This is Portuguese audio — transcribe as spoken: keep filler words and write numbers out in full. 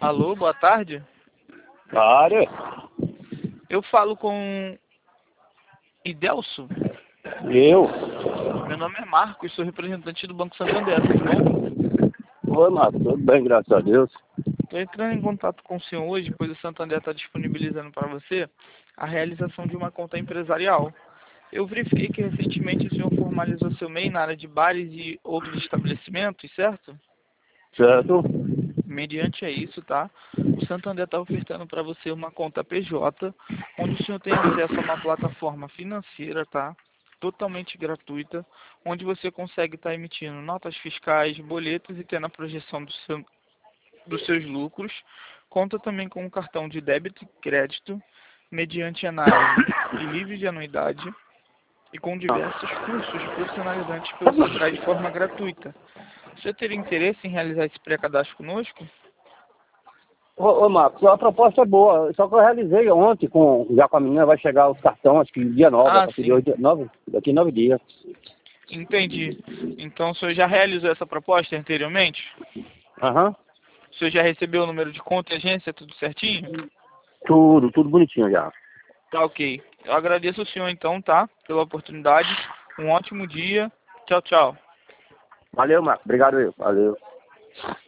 Alô, boa tarde. Cara, Eu falo com Idelso. eu? Meu nome é Marcos, sou representante do Banco Santander, tudo bom? Oi, Marcos, tudo bem, graças a Deus. Estou entrando em contato com o senhor hoje, pois o Santander está disponibilizando para você a realização de uma conta empresarial. Eu verifiquei que recentemente o senhor formalizou seu M E I na área de bares e outros estabelecimentos, certo? Certo? Mediante a isso, tá? O Santander está ofertando para você uma conta P J, onde o senhor tem acesso a uma plataforma financeira, tá? Totalmente gratuita, onde você consegue estar emitindo notas fiscais, boletos e tendo a projeção do seu, dos seus lucros. Conta também com um cartão de débito e crédito, mediante análise de livros de anuidade e com diversos cursos profissionalizantes para você tirar de forma gratuita. Você teria interesse em realizar esse pré-cadastro conosco? Ô, ô, Marcos, a proposta é boa, só que eu realizei ontem, com, já com a menina, vai chegar os cartões, acho que dia nove, a Ah, partir de sim. hoje, nove, daqui nove dias. Entendi. Então o senhor já realizou essa proposta anteriormente? Aham. O senhor já recebeu o número de conta e agência, tudo certinho? Tudo, tudo bonitinho já. Tá ok. Eu agradeço o senhor então, tá? Pela oportunidade. Um ótimo dia. Tchau, tchau. Valeu, Marcos, obrigado eu, valeu.